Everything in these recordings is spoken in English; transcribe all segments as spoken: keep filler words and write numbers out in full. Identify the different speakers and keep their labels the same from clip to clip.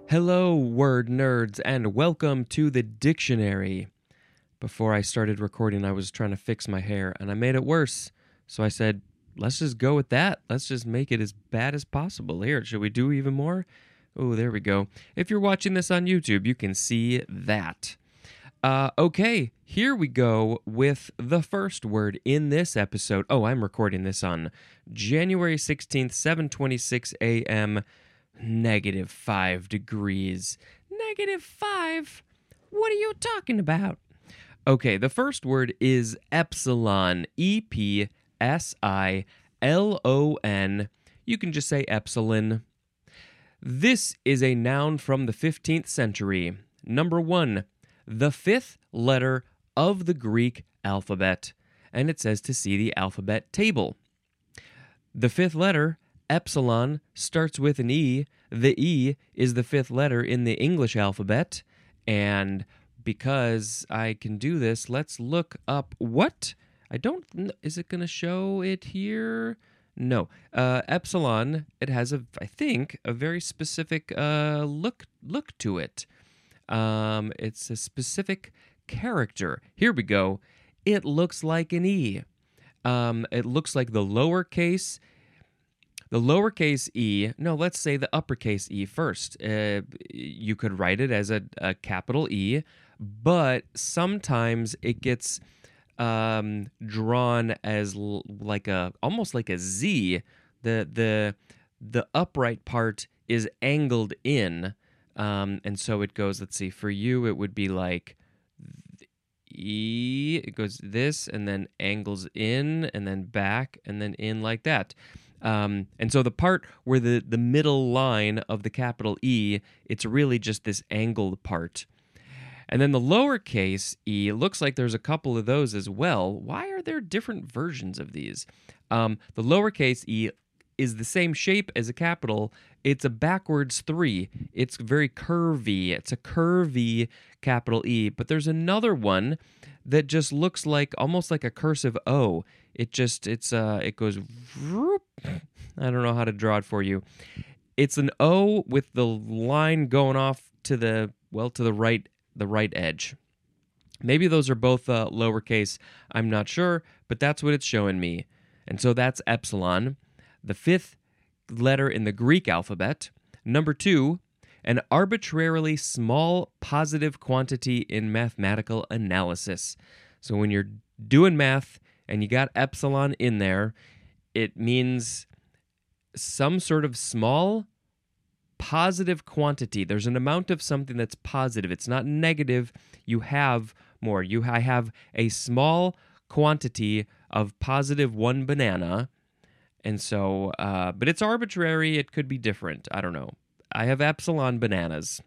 Speaker 1: Hello, word nerds, and welcome to the dictionary. Before I started recording, I was trying to fix my hair, and I made it worse. So I said, let's just go with that. Let's just make it as bad as possible. Here, should we do even more? Oh, there we go. If you're watching this on YouTube, you can see that. Uh, okay, here we go with the first word in this episode. Oh, I'm recording this on January sixteenth, seven twenty-six a.m., Negative five degrees. Negative five? What are you talking about? Okay, the first word is epsilon. E P S I L O N. You can just say epsilon. This is a noun from the fifteenth century. Number one, the fifth letter of the Greek alphabet. And it says to see the alphabet table. The fifth letter, epsilon, starts with an E. The E is the fifth letter in the English alphabet. And because I can do this, let's look up what? I don't, is it going to show it here? No. Uh, epsilon, it has, a, I think, a very specific uh, look, look to it. Um, it's a specific character. Here we go. It looks like an E. Um, it looks like the lowercase The lowercase e, no, let's say the uppercase e first. Uh, you could write it as a, a capital E, but sometimes it gets um, drawn as l- like a almost like a Z. The the the upright part is angled in, um, and so it goes. Let's see. For you, it would be like E. It goes this, and then angles in, and then back, and then in like that. Um, and so the part where the, the middle line of the capital E, it's really just this angled part. And then the lowercase e, looks like there's a couple of those as well. Why are there different versions of these? Um, the lowercase e is the same shape as a capital. It's a backwards three. It's very curvy. It's a curvy capital E. But there's another one that just looks like almost like a cursive O. It just, it's, uh, it goes, I don't know how to draw it for you. It's an O with the line going off to the, well, to the right, the right edge. Maybe those are both uh, lowercase. I'm not sure, but that's what it's showing me. And so that's epsilon, the fifth letter in the Greek alphabet. Number two, an arbitrarily small positive quantity in mathematical analysis. So when you're doing math and you got epsilon in there, it means some sort of small positive quantity. There's an amount of something that's positive. It's not negative. You have more. You I have a small quantity of positive one banana. And so, uh, but it's arbitrary. It could be different. I don't know. I have epsilon bananas.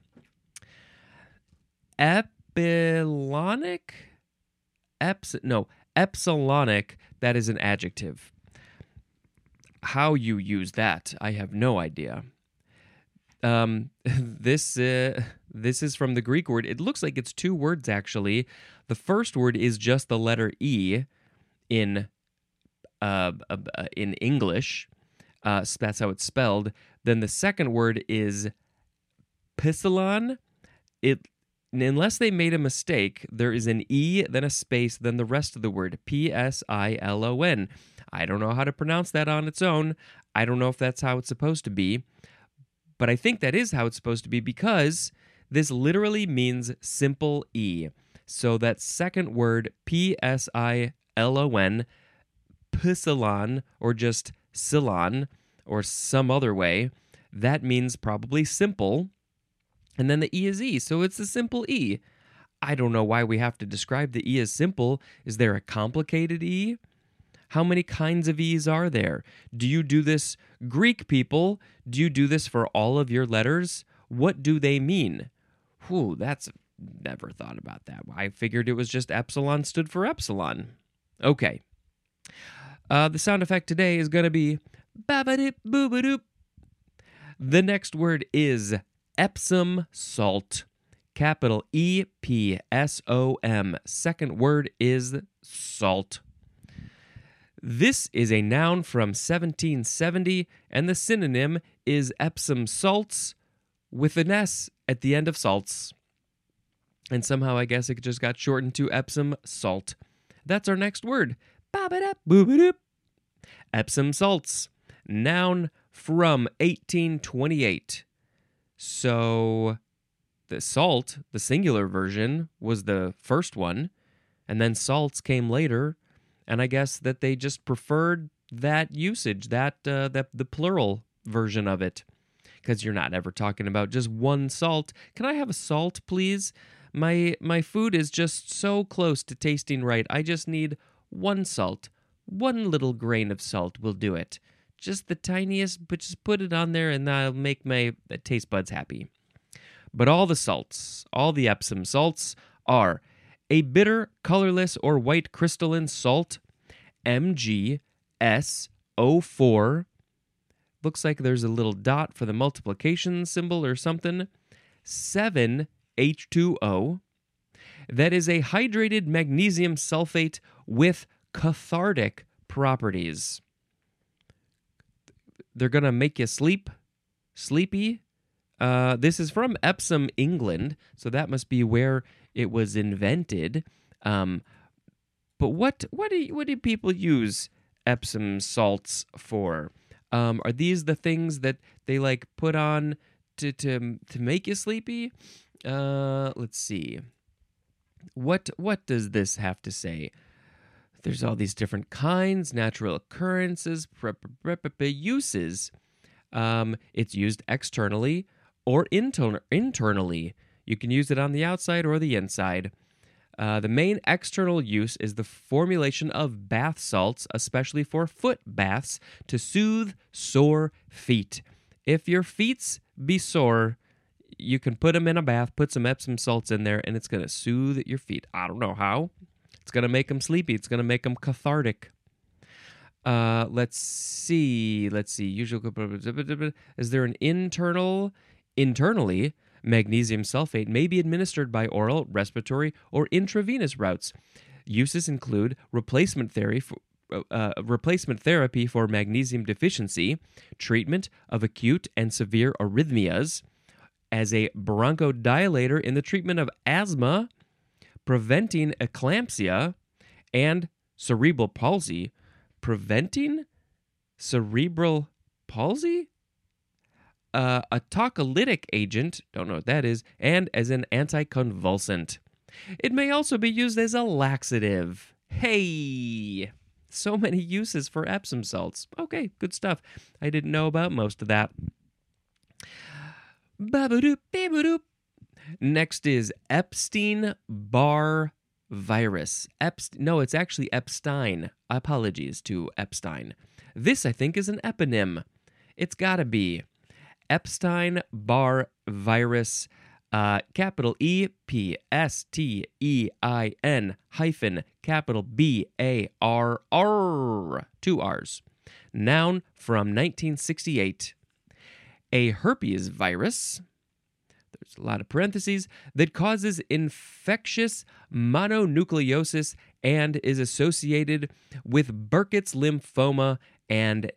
Speaker 1: Epsilonic? Eps- no, epsilonic, that is an adjective. How you use that, I have no idea. Um, this uh, this is from the Greek word. It looks like it's two words, actually. The first word is just the letter E in uh, uh, in English. Uh, that's how it's spelled. Then the second word is Pisilon. It, unless they made a mistake, there is an E, then a space, then the rest of the word, P S I L O N. I don't know how to pronounce that on its own. I don't know if that's how it's supposed to be. But I think that is how it's supposed to be because this literally means simple E. So that second word, P S I L O N, Pisilon, or just Silon, or some other way, that means probably simple. And then the E is E, so it's a simple E. I don't know why we have to describe the E as simple. Is there a complicated E? How many kinds of E's are there? Do you do this, Greek people, do you do this for all of your letters? What do they mean? Whew, that's, never thought about that. I figured it was just epsilon stood for epsilon. Okay. Uh, the sound effect today is going to be ba-ba-dip, boo-ba-doop. The next word is Epsom salt. Capital E P S O M. Second word is salt. This is a noun from seventeen seventy, and the synonym is Epsom salts with an S at the end of salts. And somehow I guess it just got shortened to Epsom salt. That's our next word. Ba-ba-da-boo-ba-doop. Epsom salts. Noun from eighteen twenty-eight. So the salt, the singular version, was the first one, and then salts came later, and I guess that they just preferred that usage, that uh, that the plural version of it, because you're not ever talking about just one salt. Can I have a salt, please? My my food is just so close to tasting right. I just need one salt. One little grain of salt will do it. Just the tiniest, but just put it on there and that'll make my taste buds happy. But all the salts, all the Epsom salts are a bitter, colorless, or white crystalline salt, M G S O four. Looks like there's a little dot for the multiplication symbol or something. seven H two O. That is a hydrated magnesium sulfate with cathartic properties. They're going to make you sleep, sleepy. Uh, this is from Epsom, England, so that must be where it was invented. Um, but what what do you, what do people use Epsom salts for? Um, are these the things that they like put on to to to make you sleepy? Uh, let's see. What what does this have to say? There's all these different kinds, natural occurrences, pre- pre- pre- uses. Um, it's used externally or inter- internally. You can use it on the outside or the inside. Uh, the main external use is the formulation of bath salts, especially for foot baths, to soothe sore feet. If your feets be sore, you can put them in a bath, put some Epsom salts in there, and it's going to soothe your feet. I don't know how. It's going to make them sleepy. It's going to make them cathartic. Uh, let's see. Let's see. Usual. Is there an internal? Internally, magnesium sulfate may be administered by oral, respiratory, or intravenous routes. Uses include replacement therapy for, uh, replacement therapy for magnesium deficiency, treatment of acute and severe arrhythmias, as a bronchodilator in the treatment of asthma, preventing eclampsia and cerebral palsy. Preventing cerebral palsy? Uh, a tocolytic agent, don't know what that is, and as an anticonvulsant. It may also be used as a laxative. Hey! So many uses for Epsom salts. Okay, good stuff. I didn't know about most of that. Ba-ba-doop, ba-ba-doop. Next is Epstein-Barr virus. Epst- no, it's actually Epstein. Apologies to Epstein. This, I think, is an eponym. It's gotta be. Epstein-Barr virus, uh, capital E P S T E I N hyphen capital B A R R. Two R's. Noun from nineteen sixty-eight. A herpes virus, there's a lot of parentheses, that causes infectious mononucleosis and is associated with Burkitt's lymphoma and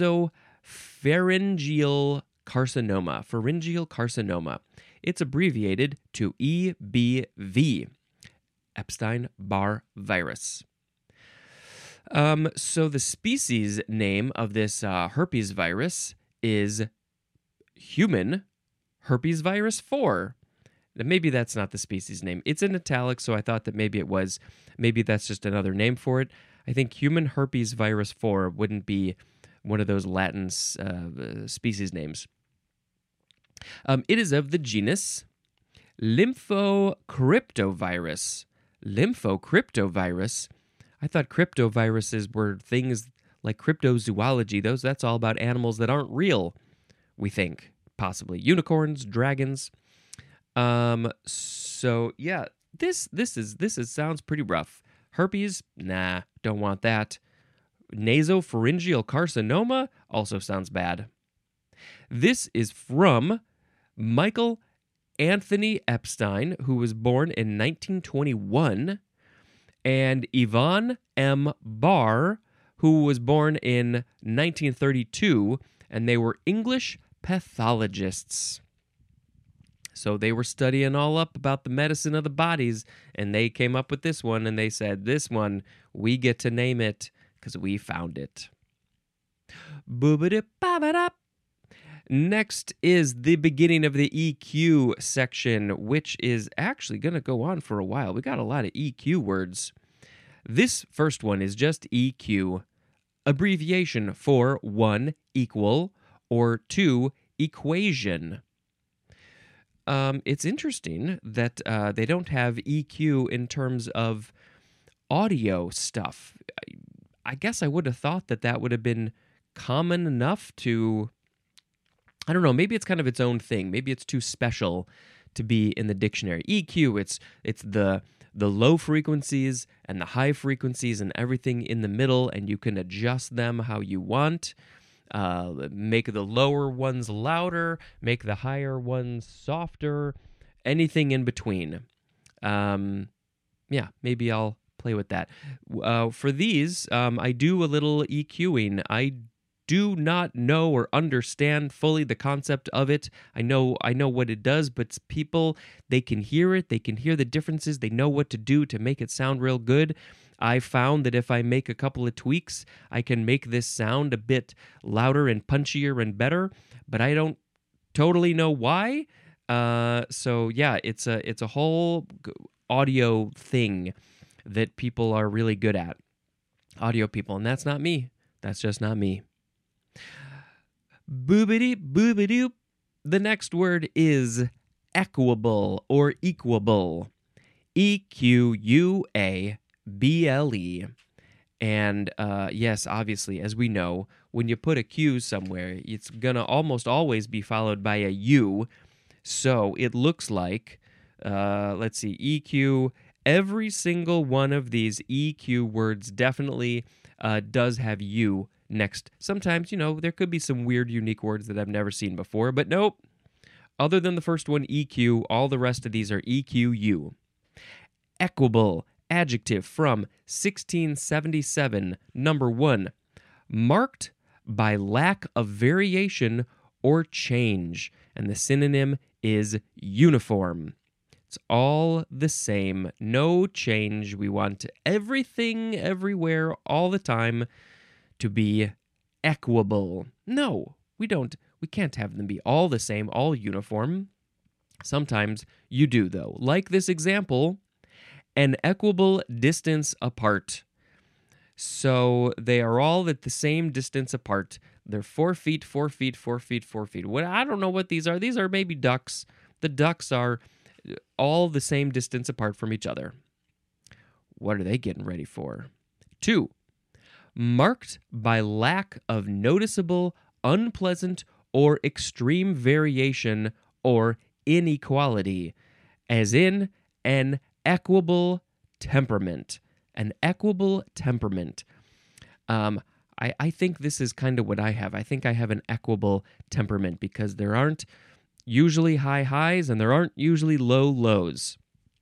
Speaker 1: nasopharyngeal carcinoma. Pharyngeal carcinoma. It's abbreviated to E B V, Epstein-Barr virus. Um, so the species name of this uh, herpes virus is human herpes virus four. Maybe that's not the species name. It's in italics, so I thought that maybe it was. Maybe that's just another name for it. I think human herpes virus four wouldn't be one of those Latin uh, species names. Um, it is of the genus Lymphocryptovirus. Lymphocryptovirus? I thought cryptoviruses were things like cryptozoology. Those That's all about animals that aren't real, we think. Possibly unicorns, dragons. Um, so yeah, this this is this is sounds pretty rough. Herpes, nah, don't want that. Nasopharyngeal carcinoma also sounds bad. This is from Michael Anthony Epstein, who was born in nineteen twenty-one, and Yvonne M. Barr, who was born in nineteen thirty-two, and they were English pathologists. So they were studying all up about the medicine of the bodies, and they came up with this one, and they said, this one, we get to name it because we found it. Boobity-ba-ba-da. Next is the beginning of the E Q section, which is actually going to go on for a while. We got a lot of E Q words. This first one is just E Q, abbreviation for one, equal, or two, equation. Um, it's interesting that uh, they don't have E Q in terms of audio stuff. I guess I would have thought that that would have been common enough to, I don't know, maybe it's kind of its own thing. Maybe it's too special to be in the dictionary. E Q, it's it's the the low frequencies and the high frequencies and everything in the middle, and you can adjust them how you want. Uh, make the lower ones louder, make the higher ones softer, anything in between. Um, yeah, maybe I'll play with that. Uh, for these, um, I do a little EQing. I do not know or understand fully the concept of it. I know I know what it does, but people, they can hear it, they can hear the differences, they know what to do to make it sound real good. I found that if I make a couple of tweaks, I can make this sound a bit louder and punchier and better, but I don't totally know why. Uh, so yeah, it's a it's a whole audio thing that people are really good at. Audio people, and that's not me. That's just not me. Boobity boobity. The next word is equable or equable. E Q U A B L E. And uh, yes, obviously, as we know, when you put a Q somewhere, it's going to almost always be followed by a U. So it looks like, uh, let's see, E Q. Every single one of these E Q words definitely uh, does have U next. Sometimes, you know, there could be some weird, unique words that I've never seen before, but nope. Other than the first one, E Q, all the rest of these are E Q U. Equable, adjective from sixteen seventy-seven, number one, marked by lack of variation or change, and the synonym is uniform. It's all the same, no change. We want everything, everywhere, all the time to be equable. No, we don't. We can't have them be all the same, all uniform. Sometimes you do, though. Like this example, an equable distance apart. So they are all at the same distance apart. They're four feet, four feet, four feet, four feet. What I don't know what these are. These are maybe ducks. The ducks are all the same distance apart from each other. What are they getting ready for? Two, marked by lack of noticeable, unpleasant, or extreme variation or inequality, as in an equable temperament. An equable temperament. Um, I, I think this is kind of what I have. I think I have an equable temperament because there aren't usually high highs and there aren't usually low lows.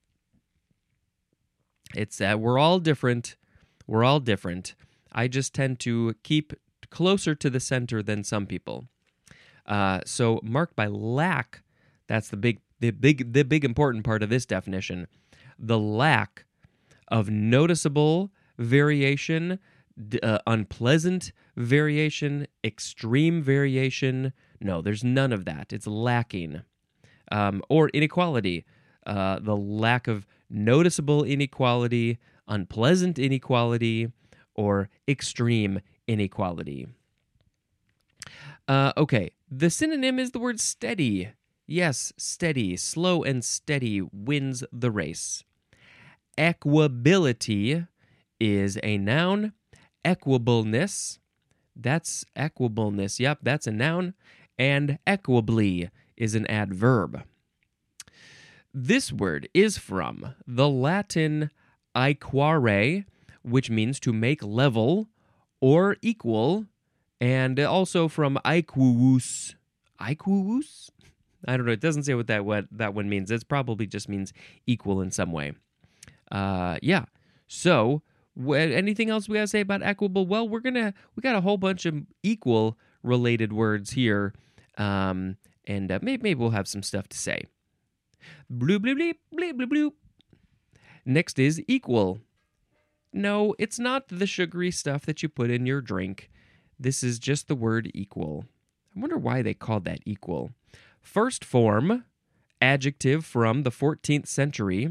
Speaker 1: It's that we're all different. We're all different. I just tend to keep closer to the center than some people. Uh, so marked by lack, that's the big, the big, the big important part of this definition. The lack of noticeable variation, uh, unpleasant variation, extreme variation. No, there's none of that. It's lacking. Um, or inequality. Uh, the lack of noticeable inequality, unpleasant inequality, or extreme inequality. Uh, okay, the synonym is the word steady. Yes, steady, slow and steady wins the race. Equability is a noun. Equableness, that's equableness. Yep, that's a noun. And equably is an adverb. This word is from the Latin aequare, which means to make level or equal, and also from aequus. Aequus? I don't know. It doesn't say what that what that one means. It probably just means equal in some way. Uh, yeah. So, wh- anything else we gotta say about equable? Well, we're gonna we got a whole bunch of equal related words here, um, and uh, maybe maybe we'll have some stuff to say. Bloop, bloop, bloop, bloop, bloop, bloop. Next is equal. No, it's not the sugary stuff that you put in your drink. This is just the word equal. I wonder why they called that equal. First form, adjective from the fourteenth century.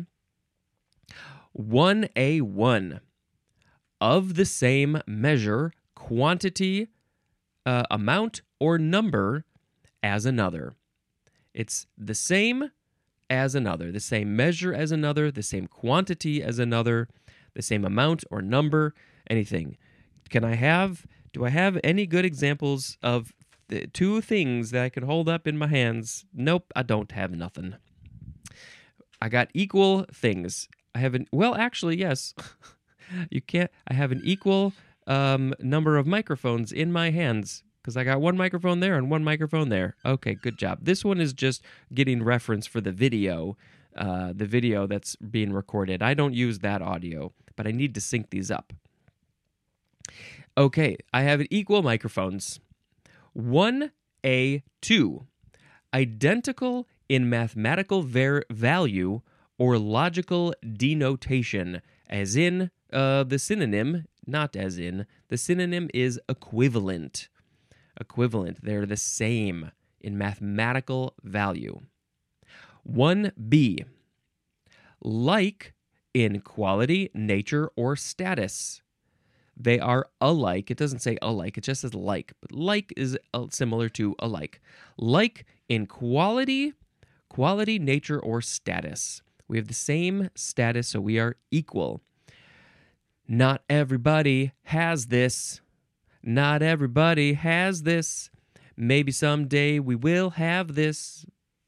Speaker 1: one A one. Of the same measure, quantity, uh, amount, or number as another. It's the same as another, the same measure as another, the same quantity as another, the same amount or number, anything. Can I have, do I have any good examples of the two things that I can hold up in my hands? Nope, I don't have nothing. I got equal things. I have an, well, actually, yes. You can't, I have an equal um, number of microphones in my hands because I got one microphone there and one microphone there. Okay, good job. This one is just getting reference for the video, uh, the video that's being recorded. I don't use that audio, but I need to sync these up. Okay, I have equal microphones. one A two, identical in mathematical ver- value or logical denotation, as in uh, the synonym, not as in, the synonym is equivalent. Equivalent, they're the same in mathematical value. one B, like in quality, nature, or status. They are alike. It doesn't say alike, it just says like. But like is similar to alike. Like in quality, quality, nature, or status. We have the same status, so we are equal. Not everybody has this. Not everybody has this. Maybe someday we will have this.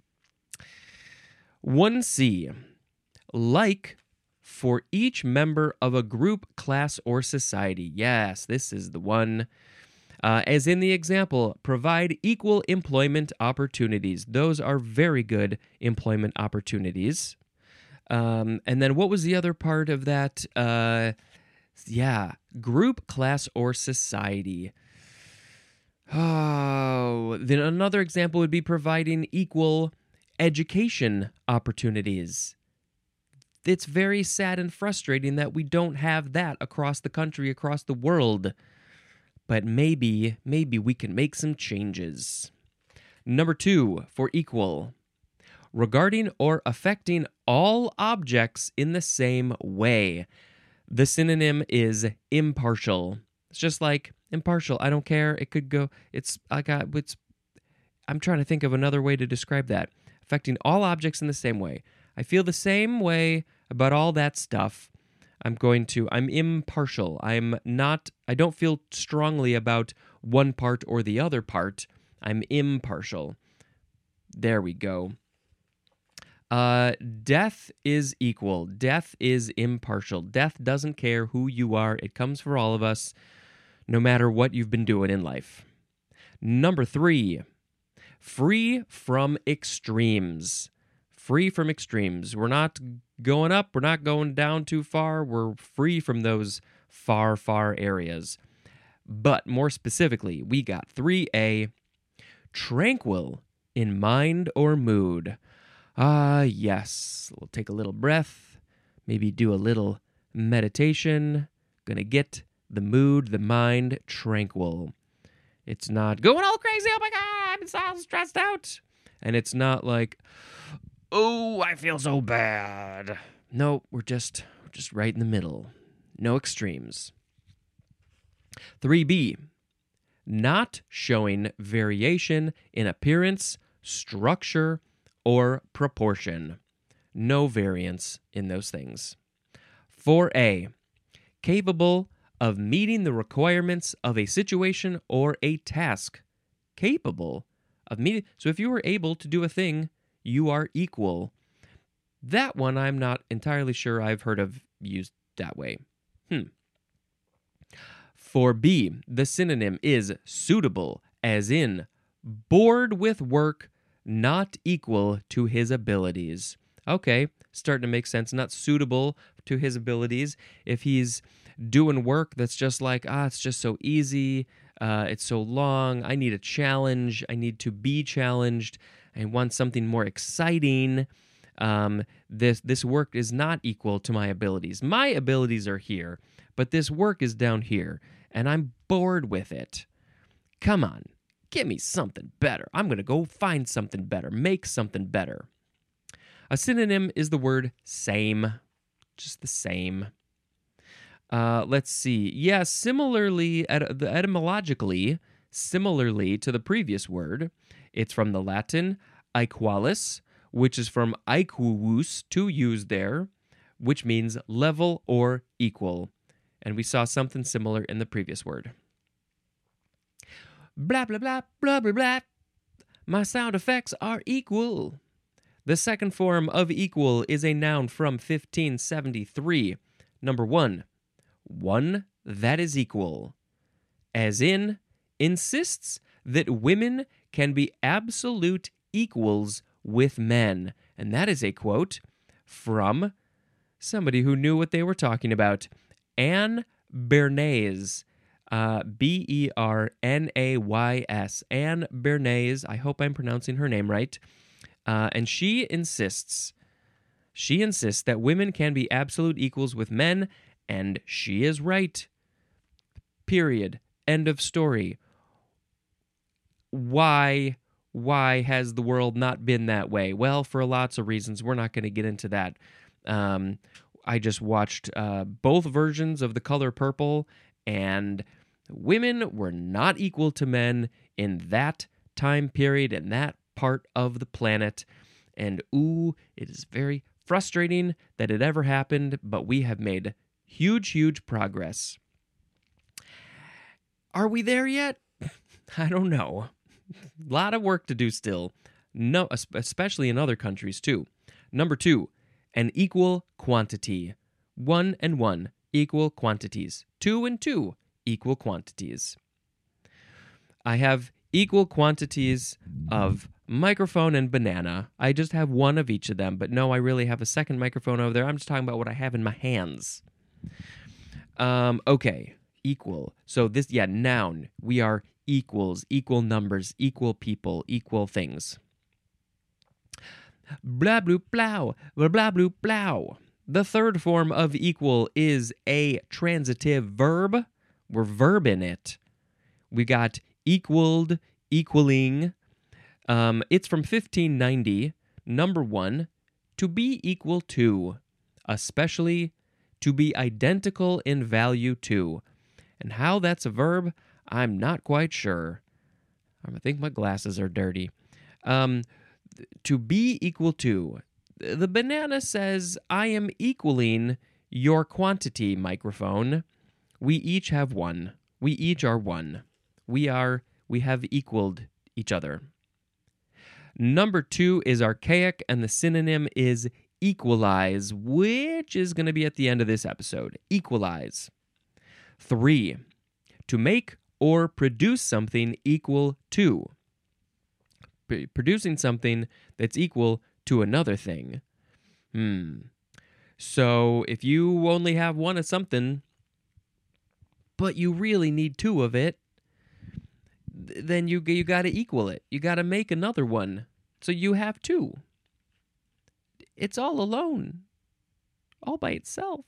Speaker 1: one C. Like for each member of a group, class, or society. Yes, this is the one. Uh, as in the example, provide equal employment opportunities. Those are very good employment opportunities. Um, and then what was the other part of that? Uh, yeah, group, class, or society. Oh, then another example would be providing equal education opportunities. It's very sad and frustrating that we don't have that across the country, across the world. But maybe, maybe we can make some changes. Number two, for equal. Regarding or affecting all objects in the same way. The synonym is impartial. It's just like impartial. I don't care. It could go, it's, I got, it's, I'm trying to think of another way to describe that. Affecting all objects in the same way. I feel the same way about all that stuff. I'm going to, I'm impartial. I'm not, I don't feel strongly about one part or the other part. I'm impartial. There we go. Uh, death is equal. Death is impartial. Death doesn't care who you are. It comes for all of us, no matter what you've been doing in life. Number three, free from extremes. Free from extremes. We're not going up. We're not going down too far. We're free from those far, far areas. But more specifically, we got three A, tranquil in mind or mood. Ah, yes. We'll take a little breath, maybe do a little meditation. Gonna get the mood, the mind tranquil. It's not going all crazy. Oh my God, I'm so stressed out. And it's not like, oh, I feel so bad. No, we're just, we're just right in the middle. No extremes. three B, not showing variation in appearance, structure, or proportion. No variance in those things. four A, capable of meeting the requirements of a situation or a task. Capable of meeting. So if you were able to do a thing, you are equal. That one I'm not entirely sure I've heard of used that way. Hmm. four B, the synonym is suitable, as in bored with work, not equal to his abilities. Okay, starting to make sense. Not suitable to his abilities. If he's doing work that's just like, ah, it's just so easy, uh, it's so long, I need a challenge, I need to be challenged, I want something more exciting, Um, this this work is not equal to my abilities. My abilities are here, but this work is down here, and I'm bored with it. Come on, give me something better. I'm going to go find something better, make something better. A synonym is the word same, just the same. Uh, let's see. Yeah, similarly, et- etymologically, similarly to the previous word, it's from the Latin aequalis, which is from aequus, to use there, which means level or equal. And we saw something similar in the previous word. Blah, blah, blah, blah, blah, blah. My sound effects are equal. The second form of equal is a noun from fifteen seventy-three. Number one, one that is equal. As in, insists that women can be absolute equals with men. And that is a quote from somebody who knew what they were talking about. Anne Bernays. Uh, B E R N A Y S. Anne Bernays. I hope I'm pronouncing her name right. Uh, and she insists, she insists that women can be absolute equals with men, and she is right. Period. End of story. Why, why has the world not been that way? Well, for lots of reasons. We're not going to get into that. Um, I just watched uh, both versions of The Color Purple, and women were not equal to men in that time period, in that part of the planet. And ooh, it is very frustrating that it ever happened, but we have made huge, huge progress. Are we there yet? I don't know. A lot of work to do still. No, especially in other countries too. Number two, an equal quantity. One and one, equal quantities. Two and two, equal quantities. I have equal quantities of microphone and banana. I just have one of each of them, but no, I really have a second microphone over there. I'm just talking about what I have in my hands. Um, okay, equal. So this, yeah, noun. We are equals, equal numbers, equal people, equal things. Blah, blue, plow, blah, blah, blue, plow. The third form of equal is a transitive verb. We're verbing it. We got equaled, equaling. Um, it's from fifteen ninety. Number one, to be equal to, especially to be identical in value to. And how that's a verb, I'm not quite sure. I think my glasses are dirty. Um, to be equal to. The banana says, I am equaling your quantity, microphone. We each have one. We each are one. We are, we have equaled each other. Number two is archaic, and the synonym is equalize, which is going to be at the end of this episode. Equalize. Three, to make or produce something equal to. P- producing something that's equal to another thing. Hmm. So if you only have one of something, but you really need two of it, then you you got to equal it. You got to make another one. So you have two. It's all alone. All by itself.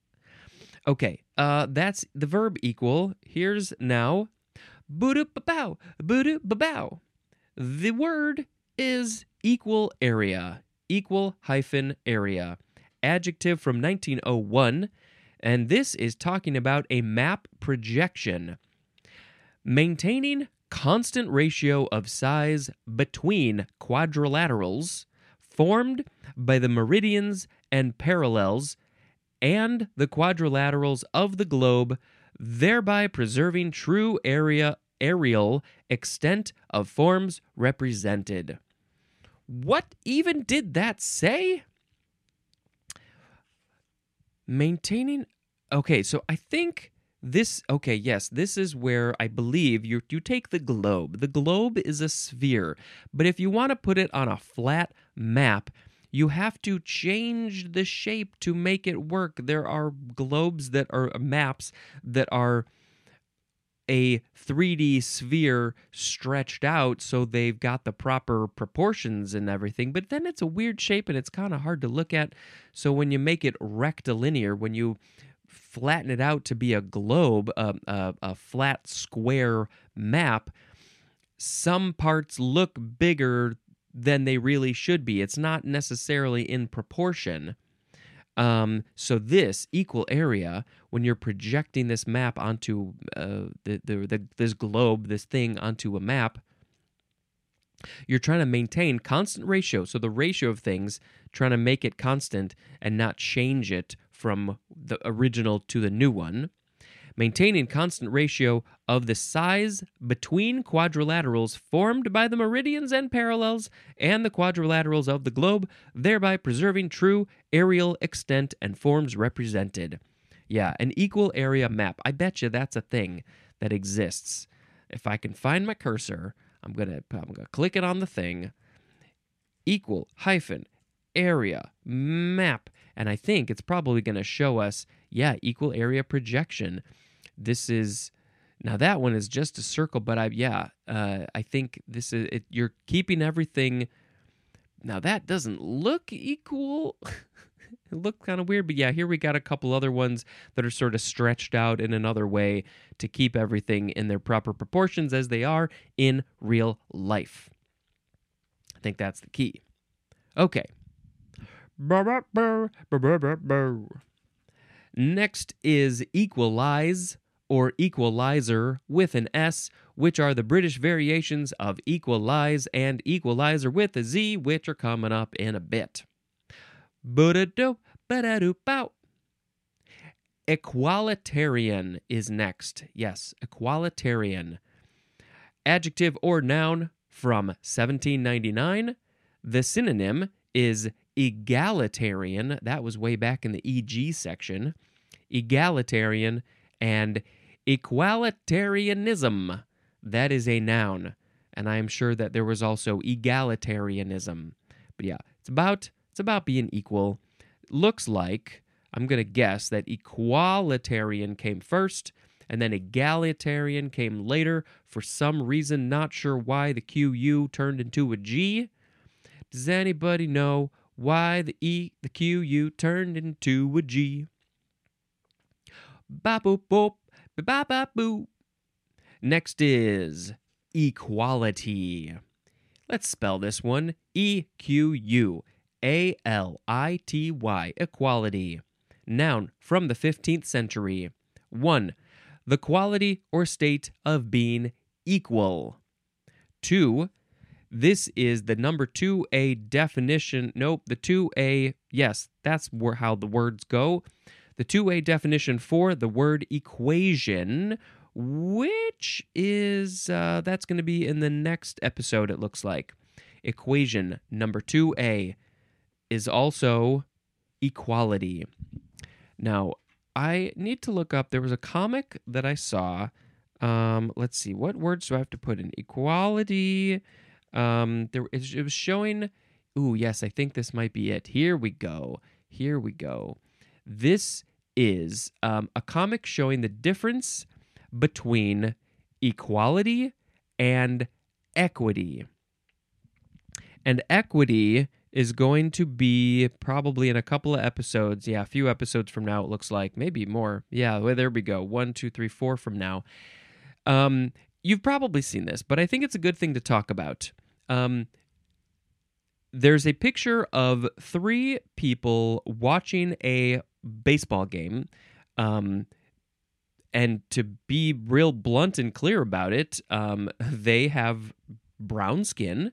Speaker 1: Okay, uh, that's the verb equal. Here's now, boo-doo-ba-bow, boo-doo-ba-bow. The word is equal area, equal hyphen area. Adjective from nineteen oh one, and this is talking about a map projection. Maintaining constant ratio of size between quadrilaterals formed by the meridians and parallels and the quadrilaterals of the globe, thereby preserving true area areal extent of forms represented. What even did that say? Maintaining... Okay, so I think this... Okay, yes, this is where I believe you you take the globe. The globe is a sphere, but if you want to put it on a flat map, you have to change the shape to make it work. There are globes that are maps that are a three D sphere stretched out so they've got the proper proportions and everything, but then it's a weird shape and it's kind of hard to look at. So when you make it rectilinear, when you flatten it out to be a globe, a, a, a flat square map, some parts look bigger than they really should be. It's not necessarily in proportion. Um, so this equal area, when you're projecting this map onto uh, the, the, the this globe, this thing onto a map, you're trying to maintain constant ratio. So the ratio of things, trying to make it constant and not change it from the original to the new one. Maintaining constant ratio of the size between quadrilaterals formed by the meridians and parallels and the quadrilaterals of the globe, thereby preserving true areal extent and forms represented. Yeah, an equal area map. I bet you that's a thing that exists. If I can find my cursor, I'm gonna I'm gonna click it on the thing. Equal hyphen area map, and I think it's probably gonna show us, yeah, equal area projection. This is, now that one is just a circle, but I, yeah, uh, I think this is, it, you're keeping everything. Now that doesn't look equal. It looked kind of weird, but yeah, here we got a couple other ones that are sort of stretched out in another way to keep everything in their proper proportions as they are in real life. I think that's the key. Okay. Next is equalize, or equalizer with an S, which are the British variations of equalize and equalizer with a Z, which are coming up in a bit. Equalitarian is next. Yes, equalitarian. Adjective or noun from seventeen ninety-nine. The synonym is egalitarian. That was way back in the E G section. Egalitarian and equalitarianism. That is a noun. And I am sure that there was also egalitarianism. But yeah, it's about it's about being equal. Looks like, I'm going to guess, that equalitarian came first, and then egalitarian came later. For some reason, not sure why the Q U turned into a G. Does anybody know why the E, the Q U turned into a G? Ba boop boop, ba ba boop. Next is equality. Let's spell this one. E Q U A L I T Y, equality. Noun from the fifteenth century. One, the quality or state of being equal. Two, this is the number two A definition. Nope, the two A, yes, that's where, how the words go. The two A definition for the word equation, which is, uh, that's going to be in the next episode, it looks like. Equation number two A is also equality. Now, I need to look up, there was a comic that I saw. Um, let's see, what words do I have to put in? Equality. Um, there it, it was showing, ooh, yes, I think this might be it. Here we go. Here we go. This is um, a comic showing the difference between equality and equity. And equity is going to be probably in a couple of episodes. Yeah, a few episodes from now, it looks like. Maybe more. Yeah, well, there we go. One, two, three, four from now. Um, you've probably seen this, but I think it's a good thing to talk about. Um, there's a picture of three people watching a baseball game. Um, and to be real blunt and clear about it, um, they have brown skin.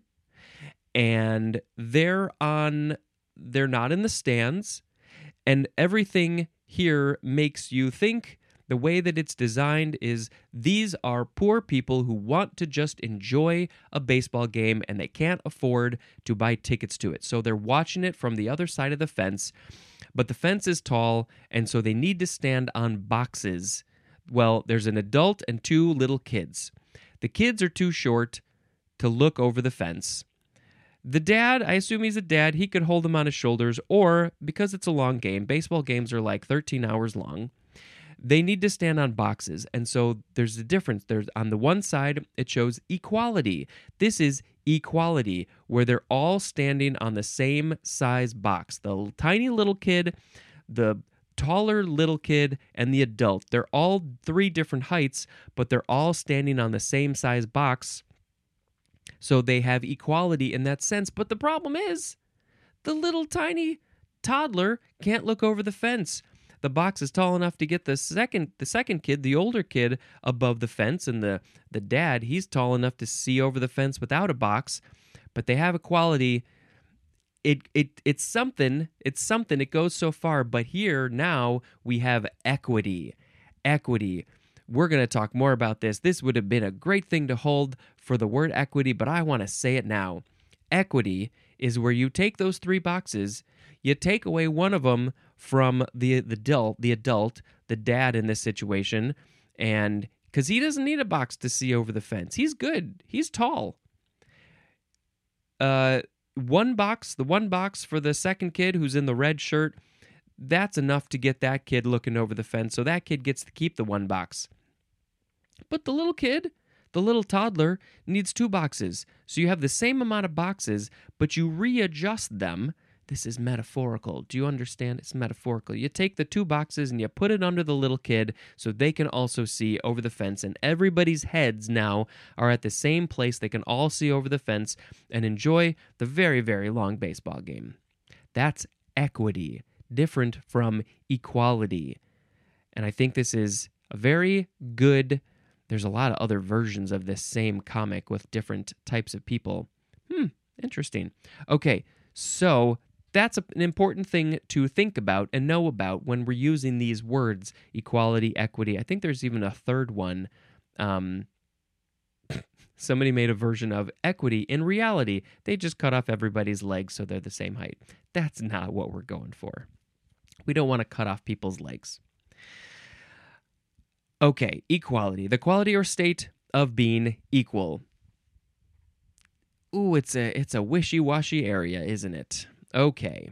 Speaker 1: And they're on, they're not in the stands, and everything here makes you think the way that it's designed is these are poor people who want to just enjoy a baseball game and they can't afford to buy tickets to it. So they're watching it from the other side of the fence, but the fence is tall, and so they need to stand on boxes. Well, there's an adult and two little kids. The kids are too short to look over the fence. The dad, I assume he's a dad, he could hold them on his shoulders, or, because it's a long game, baseball games are like thirteen hours long, They need to stand on boxes. And so there's a difference. There's on the one side, it shows equality. This is equality, where they're all standing on the same size box. The tiny little kid, the taller little kid, and the adult. They're all three different heights, but they're all standing on the same size box. So they have equality in that sense. But the problem is, the little tiny toddler can't look over the fence. The box is tall enough to get the second the second kid, the older kid, above the fence, and the, the dad, he's tall enough to see over the fence without a box. But they have equality. It it it's something, it's something, it goes so far, but here now we have equity. Equity. We're going to talk more about this. This would have been a great thing to hold for the word equity, but I want to say it now. Equity is where you take those three boxes, you take away one of them from the the adult, the adult, the dad in this situation, and because he doesn't need a box to see over the fence. He's good. He's tall. Uh, one box, the one box for the second kid who's in the red shirt, that's enough to get that kid looking over the fence, so that kid gets to keep the one box. But the little kid, the little toddler, needs two boxes. So you have the same amount of boxes, but you readjust them. This is metaphorical. Do you understand? It's metaphorical. You take the two boxes and you put it under the little kid so they can also see over the fence, and everybody's heads now are at the same place. They can all see over the fence and enjoy the very, very long baseball game. That's equity, different from equality. And I think this is a very good... There's a lot of other versions of this same comic with different types of people. Hmm, interesting. Okay, so that's an important thing to think about and know about when we're using these words, equality, equity. I think there's even a third one. Um, somebody made a version of equity. In reality, they just cut off everybody's legs so they're the same height. That's not what we're going for. We don't want to cut off people's legs. Okay, equality. The quality or state of being equal. Ooh, it's a it's a wishy-washy area, isn't it? Okay.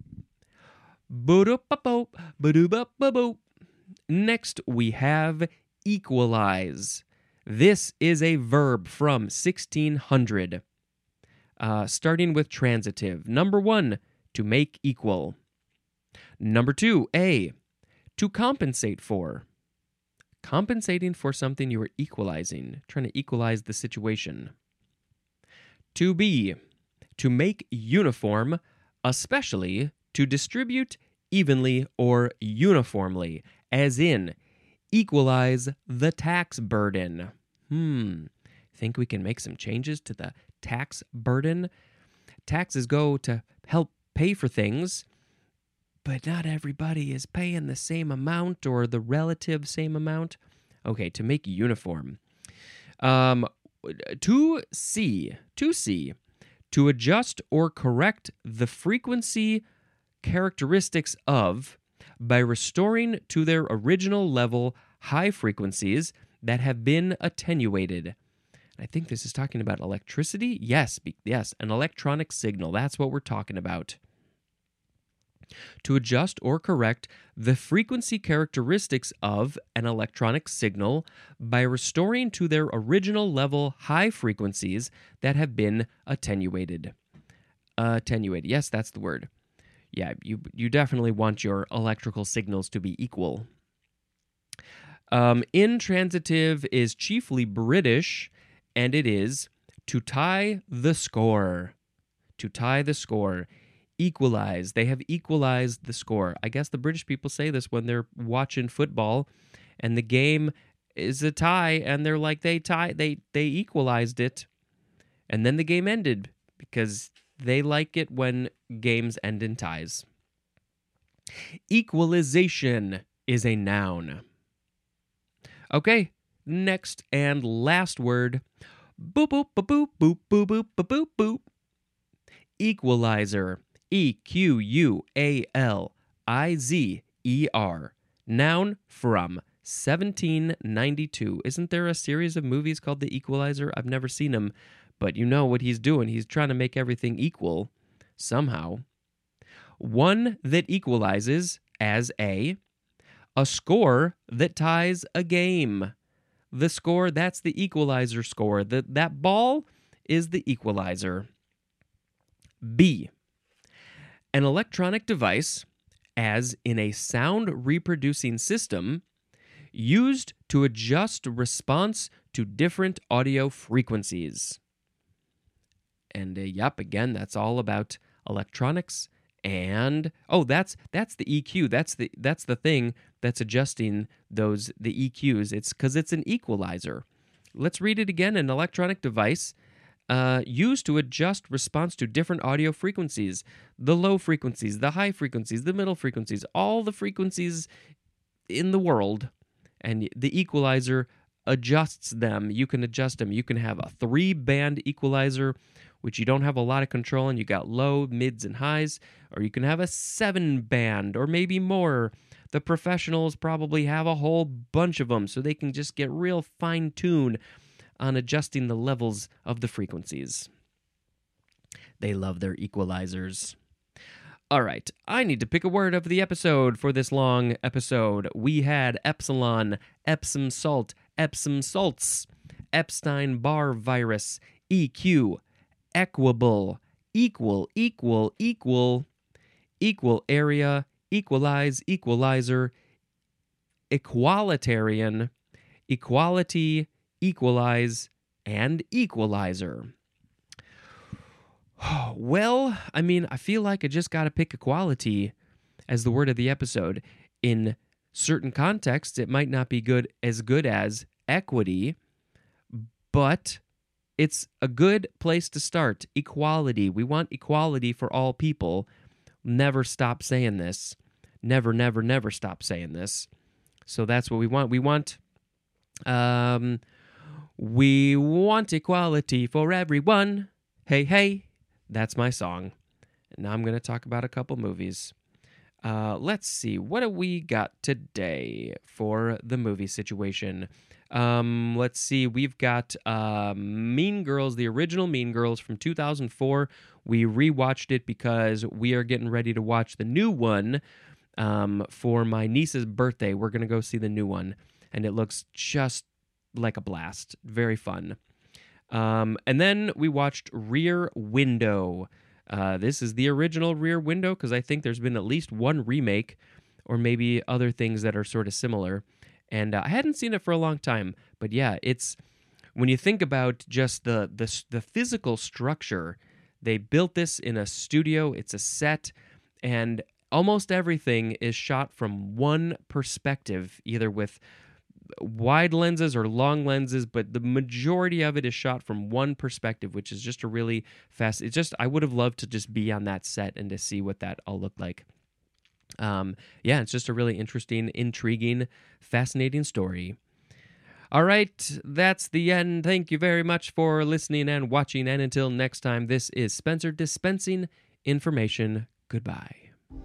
Speaker 1: Next, we have equalize. This is a verb from sixteen hundred. Uh, starting with transitive. Number one, to make equal. Number two, A, to compensate for. Compensating for something you are equalizing, trying to equalize the situation. To B, to make uniform, especially to distribute evenly or uniformly, as in equalize the tax burden. Hmm, think we can make some changes to the tax burden? Taxes go to help pay for things, but not everybody is paying the same amount or the relative same amount. Okay, to make uniform. Um, to C, to C, to adjust or correct the frequency characteristics of by restoring to their original level high frequencies that have been attenuated. I think this is talking about electricity. Yes, be, yes, an electronic signal. That's what we're talking about. To adjust or correct the frequency characteristics of an electronic signal by restoring to their original level high frequencies that have been attenuated. Uh, attenuated, yes, that's the word. Yeah, you you definitely want your electrical signals to be equal. Um, intransitive is chiefly British, and it is to tie the score. To tie the score. Equalize. They have equalized the score. I guess the British people say this when they're watching football and the game is a tie and they're like they tie they they equalized it and then the game ended because they like it when games end in ties. Equalization is a noun. Okay, next and last word. Boop boop boop boop boop boop boop boop boop boop. Equalizer. E Q U A L I Z E R. Noun from seventeen ninety-two. Isn't there a series of movies called The Equalizer? I've never seen them, but you know what he's doing. He's trying to make everything equal somehow. One that equalizes as a A score that ties a game. The score, that's the equalizer score. The, that ball is the equalizer. B. An electronic device, as in a sound reproducing system, used to adjust response to different audio frequencies. And uh, yep, again, that's all about electronics. And oh, that's that's the E Q. That's the that's the thing that's adjusting those the E Qs. It's because it's an equalizer. Let's read it again. An electronic device uh, used to adjust response to different audio frequencies, the low frequencies, the high frequencies, the middle frequencies, all the frequencies in the world, and the equalizer adjusts them. You can adjust them. You can have a three-band equalizer, which you don't have a lot of control, and you got low, mids, and highs, or you can have a seven-band, or maybe more. The professionals probably have a whole bunch of them, so they can just get real fine-tuned on adjusting the levels of the frequencies. They love their equalizers. All right, I need to pick a word of the episode for this long episode. We had epsilon, Epsom salt, Epsom salts, Epstein-Barr virus, E Q, equable, equal, equal, equal, equal area, equalize, equalizer, equalitarian, equality, equalize, and equalizer. Well, I mean, I feel like I just got to pick equality as the word of the episode. In certain contexts, it might not be good as good as equity, but it's a good place to start. Equality. We want equality for all people. Never stop saying this. Never, never, never stop saying this. So that's what we want. We want, um, we want equality for everyone. Hey, hey. That's my song. Now I'm going to talk about a couple movies. Uh, let's see. What do we got today for the movie situation? Um, let's see. We've got uh, Mean Girls, the original Mean Girls from two thousand four. We rewatched it because we are getting ready to watch the new one um, for my niece's birthday. We're going to go see the new one, and it looks just like a blast. Very fun. Um, and then we watched Rear Window. Uh, this is the original Rear Window because I think there's been at least one remake or maybe other things that are sort of similar. And uh, I hadn't seen it for a long time. But yeah, it's when you think about just the, the, the physical structure, they built this in a studio. It's a set. And almost everything is shot from one perspective, either with wide lenses or long lenses, but the majority of it is shot from one perspective, which is just a really fast. It's just, I would have loved to just be on that set and to see what that all looked like. Um, yeah, it's just a really interesting, intriguing, fascinating story. All right, that's the end. Thank you very much for listening and watching, and until next time, this is Spencer dispensing information. Goodbye.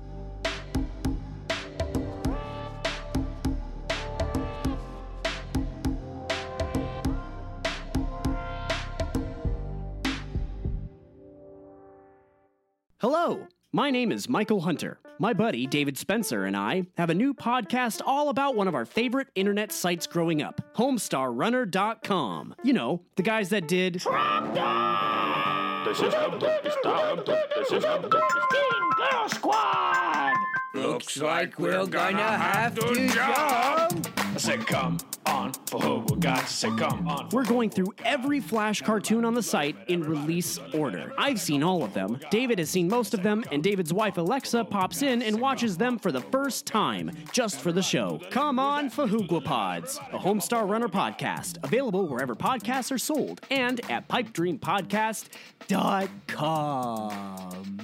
Speaker 2: Hello, my name is Michael Hunter. My buddy David Spencer and I have a new podcast all about one of our favorite internet sites growing up, Homestar Runner dot com. You know, the guys that did This is Teen Girl Squad!
Speaker 3: Looks like we're gonna have to jump.
Speaker 2: I said come on, oh, we got to say come on. We're going through every Flash cartoon on the site in release order. I've seen all of them, David has seen most of them, and David's wife Alexa pops in and watches them for the first time, just for the show. Come on, Fahoogwapods, a Homestar Runner podcast, available wherever podcasts are sold, and at pipe dream podcast dot com.